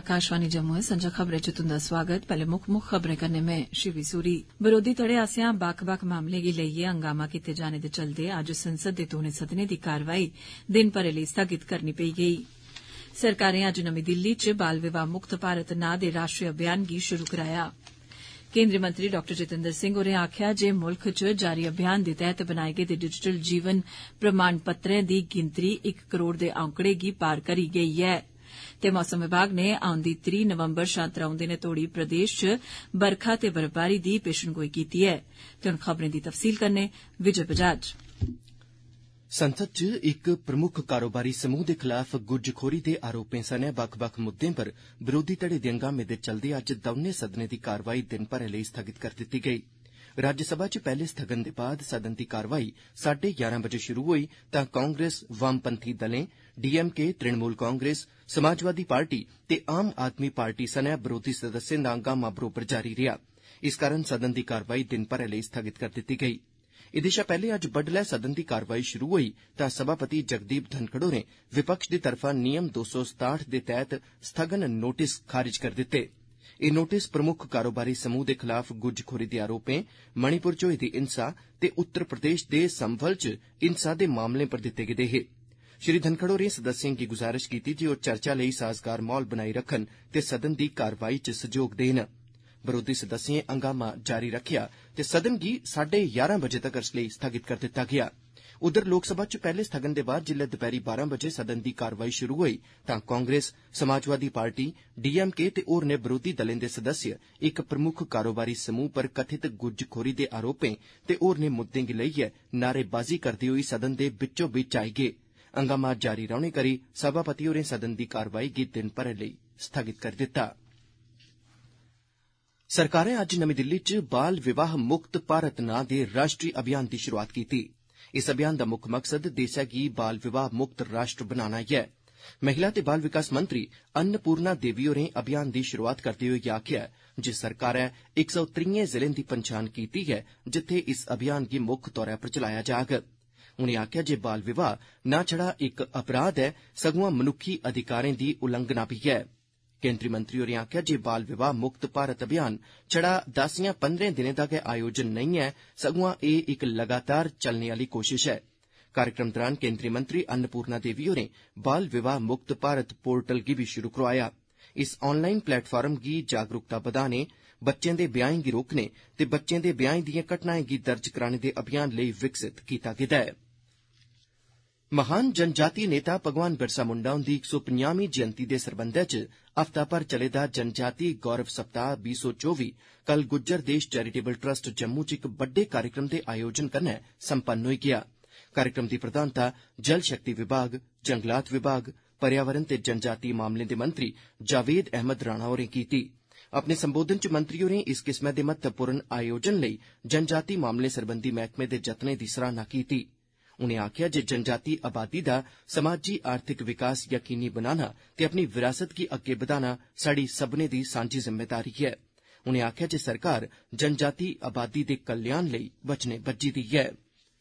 आकाशवाणी जम्मू है संजा खबरें च तुंदा स्वागत। पैहले मुक्ख खबरें कन्नै में शिवी सूरी। विरोधी धड़े आसेआ बक्ख-बक्ख मामलें गी लेइयै हंगामा कीते जाने दे चलदे अज्ज संसद दे दौनें सदनें दी कारवाई दिन भरै लेई स्थगित करनी पेई गेई। सरकारें अज्ज नमीं दिल्ली च बाल विवाह मुक्त भारत नां दे राष्ट्रीय अभियान गी शुरू कराया। केन्द्रीय मंत्री डॉ जितेंद्र सिंह होरें आखेआ जे मुल्ख च जारी अभियान दे तैहत बनाए गेदे डिजिटल जीवन प्रमाण पत्रें दी गिनतरी 1 करोड़ दे आंकड़े गी पार करी गेई ऐ ते मौसम विभाग ने औंदी 3 नवंबर शां 3 दिनें तोड़ी प्रदेश च बरखा ते बर्फबारी दी पेशनगोई कीती ऐ। ते हुण खबरें दी तफसील कन्नै विजय बजाज। संसद च इक प्रमुख कारोबारी समूह दे खलाफ गुज्जखोरी दे आरोपें सने बक्ख-बक्ख मुद्दें पर विरोधी धड़े दे हंगामे दे चलदे अज्ज दौनें सदनें दी कारवाई दिन भरै लेई स्थगित करी दित्ती गेई। राज्यसभा च पैहले स्थगन दे बाद सदन दी कारवाई 11:30 बजे शुरू होई तां कांग्रेस, वामपंथी दलें, डीएमके, तृणमूल कांग्रेस, समाजवादी पार्टी ते आम आदमी पार्टी सने विरोधी सदस्यें दा हंगामा बरोबर जारी रेहा। इस कारण सदन दी कारवाई दिन भरै लेई स्थगित करी दित्ती गेई। एह्दे शा पैहले अज्ज बड्डलै सदन दी कारवाई शुरू होई तां सभापति जगदीप धनखड़ होरें विपक्ष दी तरफा नियम 267 दे तैह्त स्थगन नोटिस खारिज करी दित्ते। एह् नोटिस प्रमुख कारोबारी समूह दे खलाफ गुज्जखोरी दे आरोपें, मणिपुर च होई दी हिंसा ते उत्तर प्रदेश दे संभल च हिंसा दे मामलें पर दित्ते गेदे हे। श्री धनखड़ होरें सदस्यें गी गुजारिश कीती जे ओह् चर्चा लेई साजगार माहौल बनाई रक्खन ते सदन दी कारवाई च सैह्योग देन। विरोधी सदस्यें हंगामा जारी रक्खेआ ते सदन गी 11:30 बजे तगर लेई स्थगित करी दित्ता गेआ। उधर लोकसभा च पैहले स्थगन दे बाद जिल्ले दपैह्री 12 बजे सदन दी कारवाई शुरू होई तां कांग्रेस, समाजवादी पार्टी, डीएमके ते होरनें विरोधी दलें दे सदस्य इक प्रमुख कारोबारी समूह पर कथित गुज्जखोरी दे आरोपें ते होरनें मुद्दें गी लेइयै नारेबाजी करदे होई सदन दे बिच्चो बिच्च आई गे। हंगामा जारी रौह्ने करी सभापति होरें सदन दी कारवाई गी दिन भरै लेई स्थगित करी दित्ता। सरकारै अज्ज नमीं दिल्ली च बाल विवाह मुक्त भारत नां दे राष्ट्री अभियान दी शुरुआत कीती। इस अभियान दा मुक्ख मकसद देसै गी बाल विवाह मुक्त राष्ट्र बनाना ऐ। महिला ते बाल विकास मंत्री अन्नपूर्णा देवी होरें अभियान दी शुरुआत करदे होई आखेआ जे सरकारै 103 जिलें दी पन्छान कीती ऐ जित्थे इस अभियान गी मुक्ख तौरा पर चलाया जाग। उनें आखेआ जे बाल विवाह न छड़ा इक अपराध ऐ सगुआं मनुक्खी अधिकारें दी उल्लंघना बी ऐ। केंद्रीय मंत्री होरें आखेआ जे बाल विवाह मुक्त भारत अभियान छड़ा 10 या 15 दिनें दा गै आयोजन नेईं ऐ सगुआं एह् इक लगातार चलने आह्ली कोशिश ऐ। कार्यक्रम दौरान केंद्रीय मंत्री अन्नपूर्णा देवी होरें बाल विवाह मुक्त भारत पोर्टल गी बी शुरू करोआया। इस ऑनलाइन प्लेटफार्म गी जागरूकता बधाने, बच्चें दे ब्याहें गी रोकने ते बच्चें दे ब्याहें दिएं घटनाएं गी दर्ज कराने दे अभियान लेई विकसित कीता गेदा ऐ। महान जनजातीय नेता भगवान बिरसा मुंडा हुंदी 150वीं जयंती दे सरबंधै च हफ्ता भर चले दा जनजातीय गौरव सप्ताह 2024 कल गुज्जर देश चैरिटेबल ट्रस्ट जम्मू च इक बड्डे कार्यक्रम दे आयोजन कन्नै संपन्न होई गेआ। कार्यक्रम दी प्रधानता जल शक्ति विभाग, जंगलात विभाग, पर्यावरण ते जनजातीय मामलें दे मंत्री जावेद अहमद राणा होरें कीती। अपने संबोधन च मंत्री होरें इस किस्मै दे महत्वपूर्ण आयोजन लेई जनजातीय मामलें सरबंधी मैह्कमे दे जतनें दी सराहना कीती। उनें आखेआ जे जनजातीय आबादी दा समाजी आर्थिक विकास यकीनी बनाना ते अपनी विरासत गी अग्गे बधाना साड़ी सब्भनें दी सांझी जिम्मेदारी ऐ। उनें आखेआ जे सरकार जनजातीय आबादी दे कल्याण लेई वचने बज्झी दी ऐ।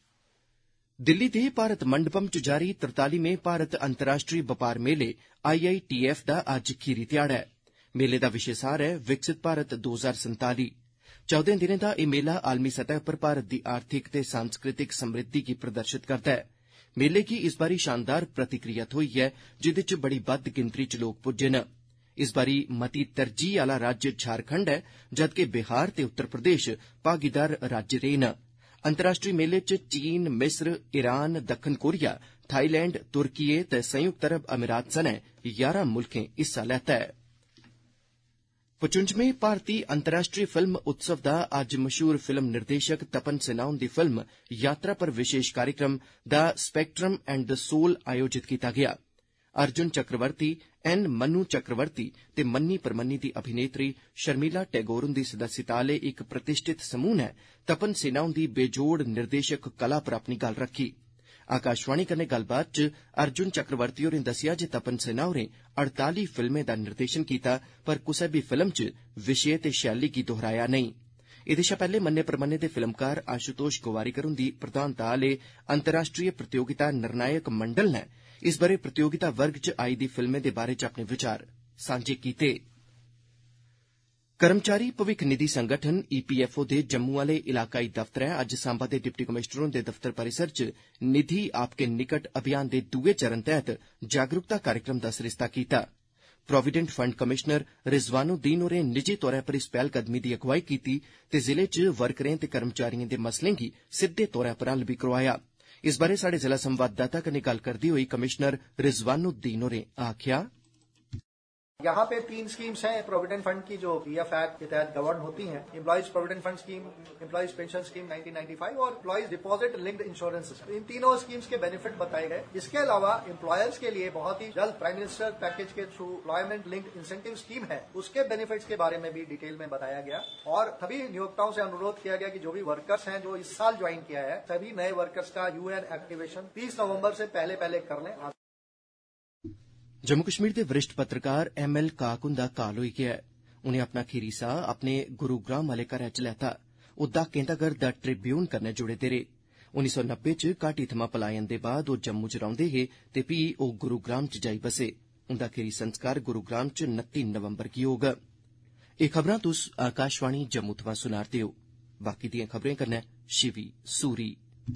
दिल्ली दे भारत मंडपम च जारी 43वें भारत अंतर्राष्ट्रीय बपार मेले IITF दा अज्ज खीरी ध्याड़ा ऐ। मेले दा विशे सार ऐ विकसित भारत 2047। 14 दिनें दा एह् मेला आलमी सतह पर भारत दी आर्थिक ते सांस्कृतिक समृद्धि गी प्रदर्शित करदा ऐ। मेले गी इस बारी शानदार प्रतिक्रिया थ्होई ऐ जिदे च बड़ी बद्द गिनतरी च लोक पुज्जे न। इस बारी मती तरजीह आह्ला राज्य झारखंड ऐ जदकि बिहार ते उत्तर प्रदेश भागीदार राज्य रेह् न। अंतर्राष्ट्रीय मेले च चीन, मिस्र, ईरान, दक्खन कोरिया, थाईलैंड, तुर्कीए ते संयुक्त अरब अमीरात सनै 11 मुल्खें हिस्सा लैता ऐ। 55वें भारती अंतर्राष्ट्रीय फिल्म उत्सव दा अज्ज मशहूर फिल्म निर्देशक तपन सिन्हा हुंदी फिल्म यात्रा पर विशेष कार्यक्रम the spectrum and the soul आयोजित कीता गेआ। अर्जुन चक्रवर्ती, एन मन्नू चक्रवर्ती ते मन्नी परमन्नी दी अभिनेत्री शर्मिला टैगोर हुंदी सदस्यता आह्ले इक प्रतिष्ठित समूह नै तपन सिन्हा हुंदी बेजोड़ निर्देशक कला पर अपनी गल्ल रखी। आकाशवाणी कन्नै गल्लबात च अर्जुन चक्रवर्ती होरें दस्सेआ जे तपन सिन्हा होरें 48 फिल्में दा निर्देशन कीता पर कुसै बी फिल्म च विशे ते शैली गी दोहराया नेईं। एह्दे शा पैह्ले मन्ने परमन्ने दे फिल्मकार आशुतोष गोवारिकर हुंदी प्रधानता आह्ले अंतर्राष्ट्रीय प्रतियोगिता निर्णायक मंडल नै इस ब'रे प्रतियोगिता वर्ग च आई दी फिल्में दे बारे च अपने विचार सांझे कीते। कर्मचारी भविक्ख निधि संगठन ईपीएफओ दे जम्मू आले इलाकाई दफ्तरै अज्ज सांबा दे डिप्टी कमिशनर हुंदे दफ्तर परिसर च निधि आपके निकट अभियान दे दूए चरण तैहत जागरूकता कार्यक्रम दा सरिस्ता कीता। प्रोविडेंट फंड कमिशनर रिजवानुद्दीन होरें निजी तौर पर इस पैह्लकदमी दी अगुवाई कीती ते जिले च वर्करें ते कर्मचारिएं दे मसलें गी सिद्दे तौर पर हल भी करोआया। इस बारै साढ़े जिला संवाददाता कन्नै गल्ल करदे होई कमिशनर रिजवानुद्दीन होरें आखेआ, यहाँ पे 3 स्कीम्स हैं प्रोविडेंट फंड की जो पीएफ एक्ट के तहत गवर्न होती हैं। Employees provident fund scheme, employees pension scheme 1995 और employees deposit linked insurance system. इन तीनों स्कीम्स के बेनिफिट बताए गए। इसके अलावा एम्प्लॉयर्स के लिए बहुत ही जल्द प्राइम मिनिस्टर पैकेज के through employment linked incentive scheme है, उसके बेनिफिट्स के बारे में भी डिटेल में बताया गया और सभी नियोक्ताओं से अनुरोध किया गया कि जो भी वर्कर्स हैं जो इस साल ज्वाइन किया है, सभी नए वर्कर्स का यूएन एक्टिवेशन 30 नवंबर से पहले कर लें। जम्मू कश्मीर दे वरिष्ठ पत्रकार एमएल काक हुंदा काल होई गेआ ऐ। उनें अपना खीरी साह अपने गुरुग्राम आले घरै च लैता। ओह् दक्खें तगर द ट्रिब्यून कन्नै जुड़े दे रेह्। 1990 च घाटी थमां पलायन दे बाद ओह् जम्मू च रौंह्दे हे ते फ्ही ओह् गुरुग्राम च जाई बसे। उंदा खीरी संस्कार गुरुग्राम च 29 नवंबर गी होग। एह् खबरां तुस आकाशवाणी जम्मू थमां सुना'रदे ओ। बाकी दिएं खबरें कन्नै शिवी सूरी।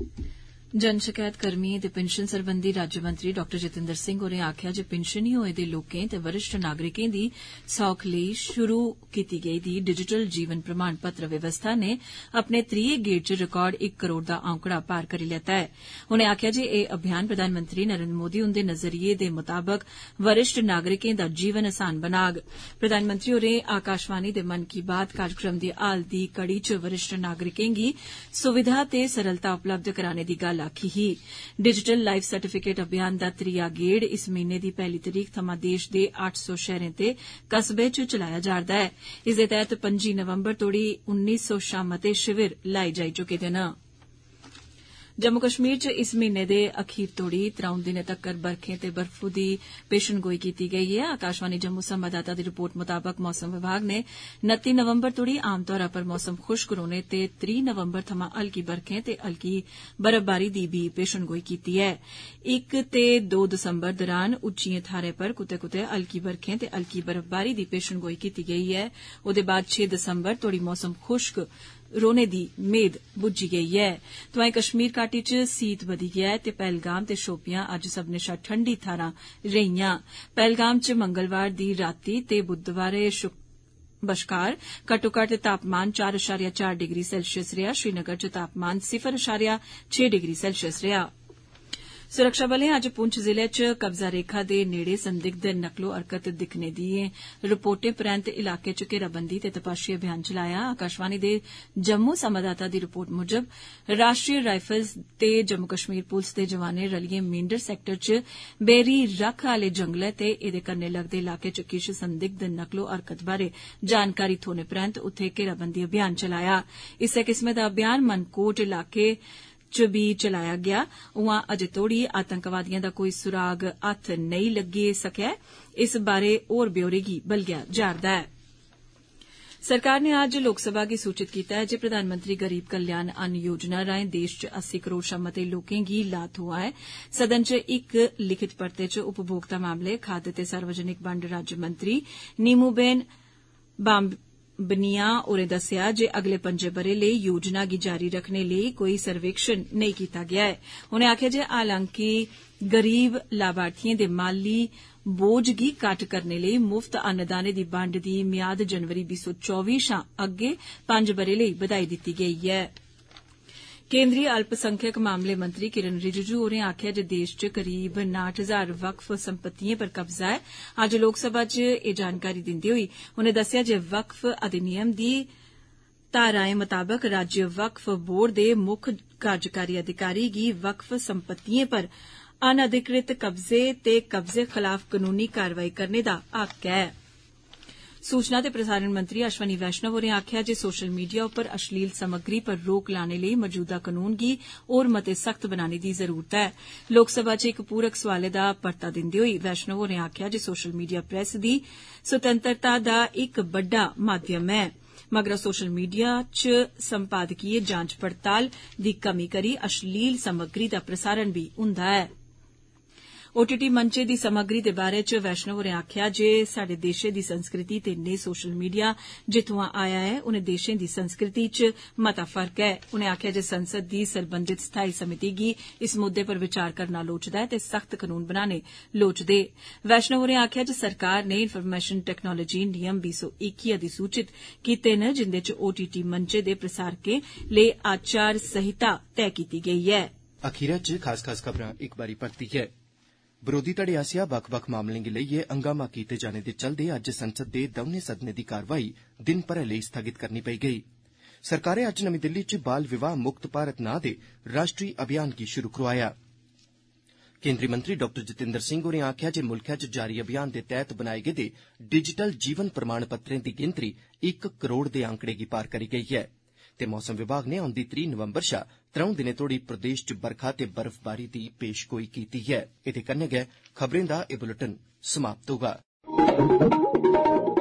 जन शकैत कर्मियें ते पेंशन सरबंधी राज्यमंत्री डॉ जितेंद्र सिंह होरें आखेआ जे पेंशन होए दे लोकें ते वरिष्ठ नागरिकें दी सौख लेई शुरू कीती गेदी डिजिटल जीवन प्रमाण पत्र व्यवस्था ने अपने त्रीये गेड़ च रिकार्ड 1 करोड़ दा आंकड़ा पार करी लैता ऐ। उनें आखेआ जे एह् अभियान प्रधानमंत्री नरेंद्र मोदी हुंदे नजरिये दे मुताबक वरिष्ठ नागरिकें दा जीवन आसान बनाग। प्रधानमंत्री होरें आकाशवाणी दे मन की बात कार्यक्रम दी हाल दी कड़ी च वरिष्ठ नागरिकें गी सुविधा ते सरलता उपलब्ध कराने दी गल्ल आखी ही। डिजिटल लाइफ सर्टिफिकेट अभियान दा त्रीया गेड़ इस महीने दी 1 तरीक थमां देश दे 800 शैहरें ते कस्बें च चलाया जा'रदा ऐ। इसदे तैहत 25 नवंबर तोड़ी 1900 शा मते शिविर लाई जाई चुके दे न। जम्मू कश्मीर च इस महीने दे अखीर तोड़ी 3 दिनें तक्कर बरखें ते बर्फू दी पेशनगोई कीती गेई ऐ। आकाशवाणी जम्मू संवाददाता दी रिपोर्ट मुताबक मौसम विभाग ने 29 नवंबर तोड़ी आम तौर पर मौसम खुश्क रौह्ने ते 3 नवंबर थमां हल्की बरखें ते हल्की बर्फबारी दी भी पेशनगोई कीती ऐ। 1 ते 2 दिसंबर दौरान उच्चिएं थाह्रें पर कुतै कुतै हल्की बरखें ते हल्की बर्फबारी दी पेशनगोई कीती गेई ऐ। ओह्दे बाद 6 दिसंबर तोड़ी मौसम खुश्क रौह्ने दी मेद बुज्झी गेई ऐ। तोआईं कश्मीर घाटी च सीत बधी गेआ ऐ ते पहलगाम ते शोपियां अज्ज सब्भनें शा ठंडी थाहरां रेहियां। पहलगाम च मंगलवार दी रातीं ते बुधवारें बश्कार घट्टोघट्ट तापमान 4.4 डिग्री सेल्सियस रेहा। श्रीनगर च तापमान 0.6 डिग्री सेल्सियस रेहा। सुरक्षा बलें अज्ज पुंछ जिले च कब्जा रेखा दे नेड़े संदिग्ध नकलो हरकत दिक्खने दिएं रिपोर्टें परैंत इलाके च घेराबंदी ते तपाशी अभियान चलाया। आकाशवाणी दे जम्मू संवाददाता दी रिपोर्ट मुजब राष्ट्रीय राइफल्स ते जम्मू कश्मीर पुलस दे जवानें रलियै मींडर सैक्टर च बेरी रख आले जंगलै ते एदे कन्नै लगदे इलाके च किश संदिग्ध नकलो हरकत बारै जानकारी थ्होने परैंत उत्थे घेराबंदी अभियान चलाया। इस्सै किस्मै दा अभियान मनकोट इलाके च भी चलाया गेआ। उआं अजें तोड़ी आतंकवादिएं दा कोई सुराग हत्थ नेईं लग्गी सकेआ। इस बारै होर ब्यौरे गी बलगेआ जा'रदा ऐ। सरकार ने अज्ज लोकसभा गी सूचित कीता है जे प्रधानमंत्री गरीब कल्याण अन्न योजना राएं देश च 80 करोड़ शा मते लोकें गी लाह थ्होआ ऐ। सदन च इक लिखित परते च उपभोक्ता मामले, खाद्य ते सार्वजनिक बंड राज्यमंत्री नीमूबेन बनिया होरें दस्सेआ जे अगले 5 ब'रे लेई योजना गी जारी रखने लेई कोई सर्वेक्षण नेईं कीता गेआ ऐ। उनें आखेआ जे हालांकि गरीब लाभार्थिएं दे माली बोझ गी घट्ट करने लेई मुफ्त अन्नदाने दी बंड दी मियाद जनवरी 2024 शा अग्गे 5 ब'रे लेई बधाई दित्ती गेई ऐ। केंद्रीय अल्पसंख्यक मामले मंत्री किरण रिजिजू होरें आखेआ जे देश च करीब 69,000 वक्फ संपत्तिएं पर कब्जा ऐ। अज्ज लोकसभा च एह् जानकारी दिंदे होई उनें दस्सेआ जे वक्फ अधिनियम दी धाराएं मताबक राज्य वक्फ बोर्ड दे मुक्ख कार्यकारी अधिकारी गी वक्फ संपत्तिएं पर अनअधिकृत कब्जे ते कब्जे खलाफ कानूनी कारवाई करने दा हक्क ऐ। सूचना ते प्रसारण मंत्री अश्वनी वैष्णव होरें आखेआ जे सोशल मीडिया उप्पर अश्लील समग्री पर रोक लाने लेई मौजूदा कानून गी होर मते सख्त बनाने दी जरूरत ऐ। लोकसभा च इक पूरक सोआलै दा परता दिंदे होई वैष्णव होरें आखेआ जे सोशल मीडिया प्रेस दी स्वतंत्रता दा इक बड्डा माध्यम ऐ, मगरा सोशल मीडिया च संपादकीय जांच पड़ताल दी कमी करी अश्लील समग्री दा प्रसारण बी हुंदा ऐ। OTT मंचे दी समग्री दे बारे च वैष्णव होरें आखेआ जे साडे देशै दी संस्कृति ते नेह् सोशल मीडिया जित्थुआं आया ऐ उनें देशें दी संस्कृति च मता फर्क ऐ। उनें आखेआ जे संसद दी सरबंधित स्थाई समिति गी इस मुद्दे पर विचार करना लोड़चदा ऐ ते सख्त कानून बनाने लोड़चदे। वैष्णव होरें आखेआ जे सरकार ने इन्फॉर्मेशन टेक्नोलॉजी नियम 2021 अधिसूचित कीते न जिंदे च OTT मंचे दे प्रसारकें लेई आचार संहिता तय कीती गेई ऐ। अखीरै च खास खबरां इक बारी परतियै। विरोधी धड़े आसेआ बक्ख-बक्ख मामलें गी लेइयै हंगामा कीते जाने दे चलदे अज्ज संसद दे दौनें सदनें दी कारवाई दिन भरै लेई स्थगित करनी पेई गेई। सरकारै अज्ज नमीं दिल्ली च बाल विवाह मुक्त भारत नां दे राष्ट्री अभियान गी शुरू करोआया। केंद्री मंत्री डॉ जितेंद्र सिंह होरें आखेआ जे मुल्खै च जारी अभियान दे तैह्त बनाए गेदे डिजिटल जीवन प्रमाण पत्रें दी गिनतरी 1 करोड़ दे आंकड़े गी पार करी गेई ऐ ते मौसम विभाग ने औंदी 3 नवंबर शा 3 दिनें तोड़ी प्रदेश च बरखा ते बर्फबारी दी पेशगोई कीती ऐ। एह्दे कन्नै गै खबरें दा एह् बुलेटिन समाप्त होगा।